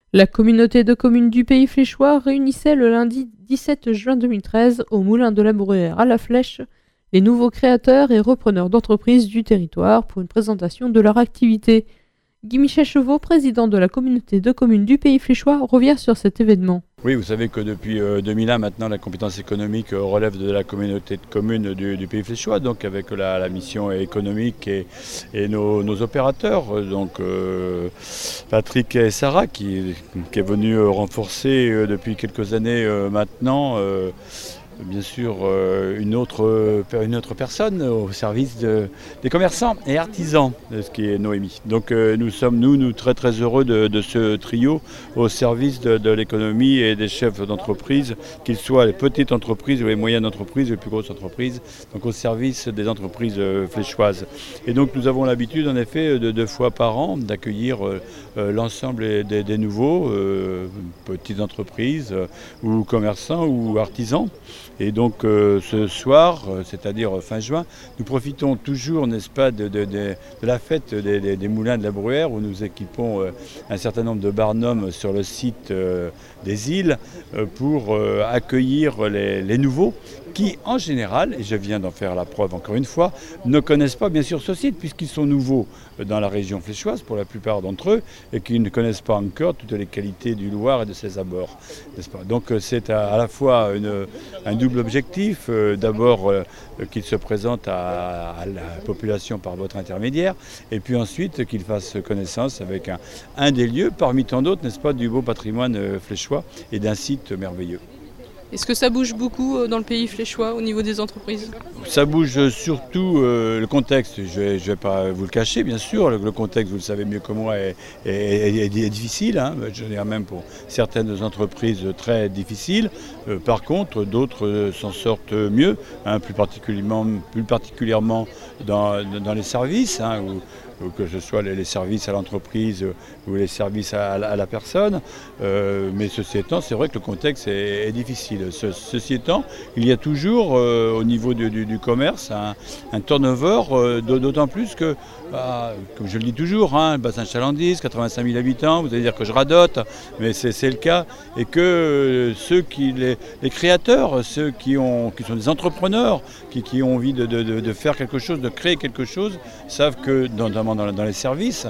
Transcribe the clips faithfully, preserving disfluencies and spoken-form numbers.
La communauté de communes du Pays Fléchois réunissait le lundi dix-sept juin deux mille treize au Moulin de la Bruyère à La Flèche les nouveaux créateurs et repreneurs d'entreprises du territoire pour une présentation de leur activité. Guy Michel Chevaux, président de la communauté de communes du Pays Fléchois, revient sur cet événement. Oui, vous savez que depuis euh, deux mille un, maintenant, la compétence économique euh, relève de la communauté de communes du, du Pays Fléchois, donc avec la, la mission économique et, et nos, nos opérateurs, donc euh, Patrick et Sarah, qui, qui est venu euh, renforcer euh, depuis quelques années euh, maintenant, euh, bien sûr, euh, une, autre, une autre personne au service de, des commerçants et artisans, ce qui est Noémie. Donc euh, nous sommes, nous, nous très très heureux de, de ce trio au service de, de l'économie et des chefs d'entreprise, qu'ils soient les petites entreprises ou les moyennes entreprises, les plus grosses entreprises, donc au service des entreprises euh, fléchoises. Et donc nous avons l'habitude, en effet, de deux fois par an, d'accueillir euh, euh, l'ensemble des, des nouveaux, euh, petites entreprises euh, ou commerçants ou artisans. Et donc euh, ce soir, euh, c'est-à-dire fin juin, nous profitons toujours, n'est-ce pas, de, de, de, de la fête des, des, des moulins de la Bruyère, où nous équipons euh, un certain nombre de barnums sur le site euh, des îles euh, pour euh, accueillir les, les nouveaux qui, en général, et je viens d'en faire la preuve encore une fois, ne connaissent pas bien sûr ce site, puisqu'ils sont nouveaux dans la région fléchoise, pour la plupart d'entre eux, et qui ne connaissent pas encore toutes les qualités du Loir et de ses abords, n'est-ce pas ? Donc c'est à, à la fois une, un double objectif, euh, d'abord euh, qu'ils se présentent à, à la population par votre intermédiaire, et puis ensuite qu'ils fassent connaissance avec un, un des lieux, parmi tant d'autres, n'est-ce pas, du beau patrimoine euh, fléchois et d'un site merveilleux. Est-ce que ça bouge beaucoup dans le Pays Fléchois au niveau des entreprises ? Ça bouge surtout euh, le contexte, je ne vais pas vous le cacher bien sûr, le, le contexte, vous le savez mieux que moi, est, est, est, est difficile, hein. Je dirais même pour certaines entreprises très difficiles. Euh, par contre, d'autres euh, s'en sortent mieux, hein, plus particulièrement, plus particulièrement dans, dans les services, hein, où, que ce soit les services à l'entreprise ou les services à la personne. Euh, mais ceci étant, c'est vrai que le contexte est, est difficile. Ce, ceci étant, il y a toujours euh, au niveau du, du, du commerce un, un turnover, euh, d'autant plus que, bah, comme je le dis toujours, hein, le bassin chalandise, quatre-vingt-cinq mille habitants, vous allez dire que je radote, mais c'est le cas, et que euh, ceux qui, les, les créateurs, ceux qui, ont, qui sont des entrepreneurs, qui, qui ont envie de, de, de faire quelque chose, de créer quelque chose, savent que dans, dans Dans, dans les services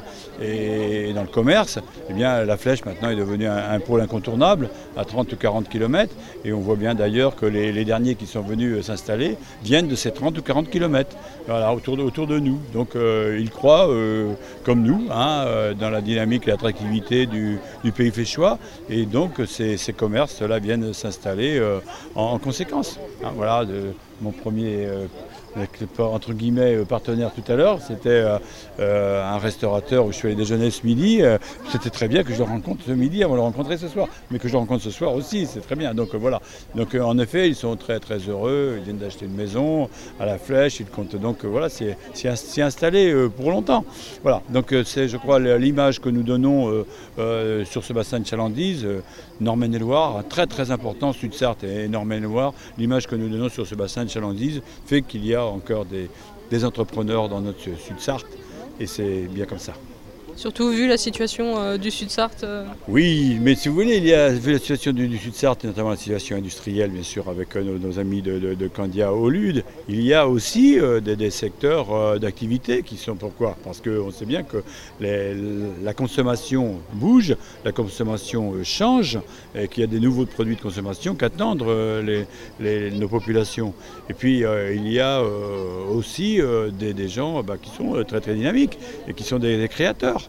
et dans le commerce, eh bien, la Flèche maintenant est devenue un, un pôle incontournable à trente ou quarante kilomètres, et on voit bien d'ailleurs que les, les derniers qui sont venus s'installer viennent de ces trente ou quarante kilomètres, voilà, autour, de, autour de nous. Donc euh, ils croient, euh, comme nous, hein, euh, dans la dynamique et l'attractivité du, du Pays Fléchois, et donc ces, ces commerces-là viennent s'installer euh, en, en conséquence. Hein, voilà, de, mon premier euh, entre guillemets partenaire tout à l'heure, c'était euh, un restaurateur où je suis allé déjeuner ce midi. Euh, c'était très bien que je le rencontre ce midi avant de le rencontrer ce soir, mais que je le rencontre ce soir aussi, c'est très bien. Donc euh, voilà. Donc euh, en effet, ils sont très très heureux. Ils viennent d'acheter une maison à la Flèche. Ils comptent donc euh, voilà, s'y installer euh, pour longtemps. Voilà. Donc euh, c'est, je crois, l'image que nous donnons euh, euh, sur ce bassin de chalandise, euh, Nord-Maine-et-Loire, très très important, Sud-Sarthe et Nord-Maine-et-Loire. L'image que nous donnons sur ce bassin de chalandise fait qu'il y a encore des, des entrepreneurs dans notre Sud-Sarthe, et c'est bien comme ça. Surtout vu la situation euh, du Sud-Sarthe. Euh... Oui, mais si vous voulez, il y a vu la situation du, du Sud-Sarthe, et notamment la situation industrielle, bien sûr, avec euh, nos, nos amis de, de, de Candia au Lude. Il y a aussi euh, des, des secteurs euh, d'activité qui sont pourquoi ? Parce qu'on sait bien que les, la consommation bouge, la consommation euh, change, et qu'il y a des nouveaux produits de consommation qu'attendent euh, les, les, nos populations. Et puis euh, il y a euh, aussi euh, des, des gens bah, qui sont euh, très très dynamiques et qui sont des, des créateurs.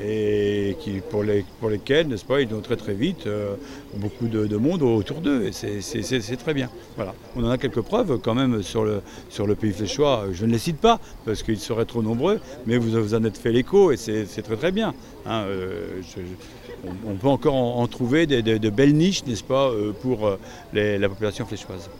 Et qui, pour, les, pour lesquels, n'est-ce pas, ils ont très très vite euh, beaucoup de, de monde autour d'eux, et c'est très bien. Voilà. On en a quelques preuves quand même sur le, sur le Pays Fléchois. Je ne les cite pas parce qu'ils seraient trop nombreux, mais vous, vous en êtes fait l'écho et c'est très très bien. Hein, euh, je, je, on, on peut encore en, en trouver des, de, de belles niches, n'est-ce pas, pour les, la population fléchoise.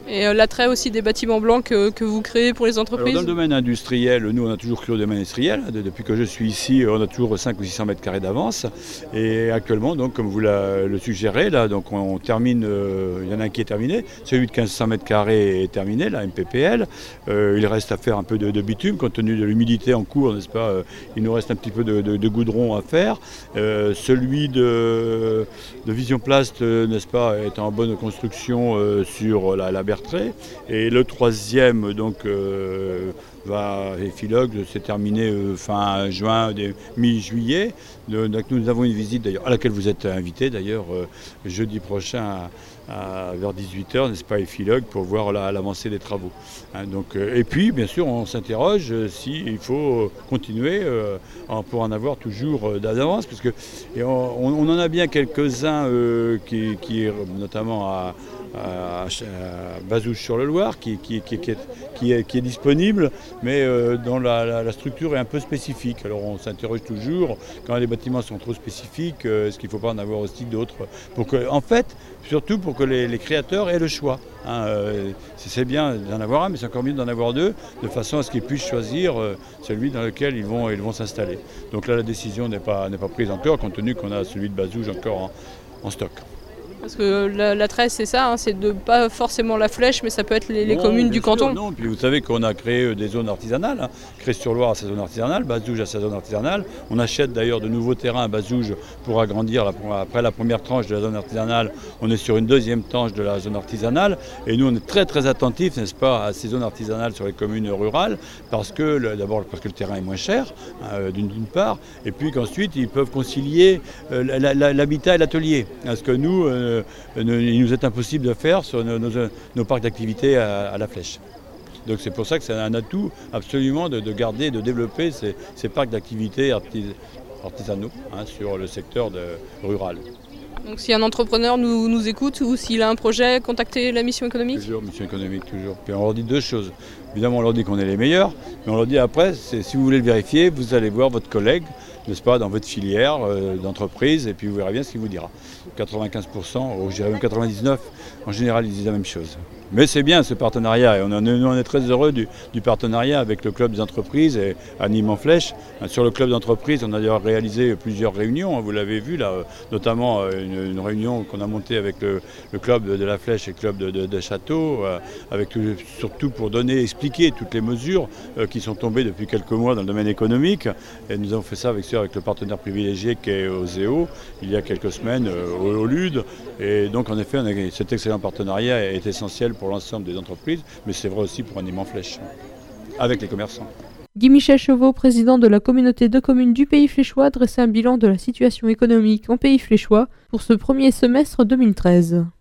Et euh, l'attrait aussi des bâtiments blancs que, que vous créez pour les entreprises. Alors, dans le domaine industriel, nous on a toujours cru au domaine industriel. Depuis que je suis ici, on a toujours cinq ou six cents mètres carrés d'avance. Et actuellement, donc, comme vous la, le suggérez, là, donc on, on termine, euh, il y en a un qui est terminé. Celui de quinze cents mètres carrés est terminé, la M P P L. Euh, il reste à faire un peu de, de bitume, compte tenu de l'humidité en cours, n'est-ce pas? euh, Il nous reste un petit peu de, de, de goudron à faire. Euh, celui de, de Vision Plast, euh, n'est-ce pas, est en bonne construction euh, sur la, la Bertrée. Et le troisième, donc, euh, va, Efilogue, c'est terminé euh, fin juin, mi-juillet. Donc nous avons une visite d'ailleurs, à laquelle vous êtes invité d'ailleurs euh, jeudi prochain à, à, vers dix-huit heures, n'est-ce pas, Efilogue, pour voir la, l'avancée des travaux. Hein, donc, euh, et puis, bien sûr, on s'interroge euh, s'il faut continuer euh, en, pour en avoir toujours euh, d'avance, parce que et on, on en a bien quelques-uns euh, qui, qui, notamment à à, à Bazouges-sur-le-Loir, qui, qui, qui, qui, est, qui, est, qui est disponible, mais euh, dont la, la, la structure est un peu spécifique. Alors on s'interroge toujours, quand les bâtiments sont trop spécifiques, euh, est-ce qu'il ne faut pas en avoir aussi d'autres pour que, en fait, surtout pour que les, les créateurs aient le choix. Hein, euh, c'est bien d'en avoir un, mais c'est encore mieux d'en avoir deux, de façon à ce qu'ils puissent choisir euh, celui dans lequel ils vont, ils vont s'installer. Donc là, la décision n'est pas, n'est pas prise encore, compte tenu qu'on a celui de Bazouges encore en, en stock. Parce que l'attrait, c'est ça, hein, c'est de pas forcément la Flèche, mais ça peut être les, les non, communes du sûr, canton. Non, puis vous savez qu'on a créé des zones artisanales. Hein. Crest-sur-Loire a sa zone artisanale, Bazouges a sa zone artisanale. On achète d'ailleurs de nouveaux terrains à Bazouges pour agrandir. La, après la première tranche de la zone artisanale, on est sur une deuxième tranche de la zone artisanale. Et nous, on est très très attentifs, n'est-ce pas, à ces zones artisanales sur les communes rurales, parce que d'abord parce que le terrain est moins cher, hein, d'une, d'une part, et puis qu'ensuite ils peuvent concilier euh, la, la, l'habitat et l'atelier. Parce que nous, euh, il nous est impossible de faire sur nos, nos, nos parcs d'activité à, à la Flèche. Donc c'est pour ça que c'est un atout absolument de, de garder, de développer ces, ces parcs d'activité artis, artisanaux hein, sur le secteur de, rural. Donc si un entrepreneur nous, nous écoute ou s'il a un projet, contactez la mission économique. Toujours, mission économique, toujours. Puis on leur dit deux choses. Évidemment, on leur dit qu'on est les meilleurs, mais on leur dit après, c'est, si vous voulez le vérifier, vous allez voir votre collègue, n'est-ce pas, dans votre filière euh, d'entreprise, et puis vous verrez bien ce qu'il vous dira. quatre-vingt-quinze pour cent, ou je dirais même quatre-vingt-dix-neuf pour cent, en général, ils disent la même chose. Mais c'est bien ce partenariat, et on, en est, on est très heureux du, du partenariat avec le club des entreprises et à Nîmes en Flèche. Sur le club d'entreprise, on a d'ailleurs réalisé plusieurs réunions, vous l'avez vu là, notamment une, une réunion qu'on a montée avec le, le club de, de la Flèche et le club de, de, de Château, avec, surtout pour donner, expliquer toutes les mesures qui sont tombées depuis quelques mois dans le domaine économique. Et nous avons fait ça avec, avec le partenaire privilégié qui est Oseo, il y a quelques semaines au, au L U D. Et donc en effet, on a, cet excellent partenariat est essentiel pour l'ensemble des entreprises, mais c'est vrai aussi pour un Nîmes en Flèche, avec les commerçants. Guy-Michel Chevaux, président de la communauté de communes du Pays Fléchois, dressait un bilan de la situation économique en Pays Fléchois pour ce premier semestre deux mille treize.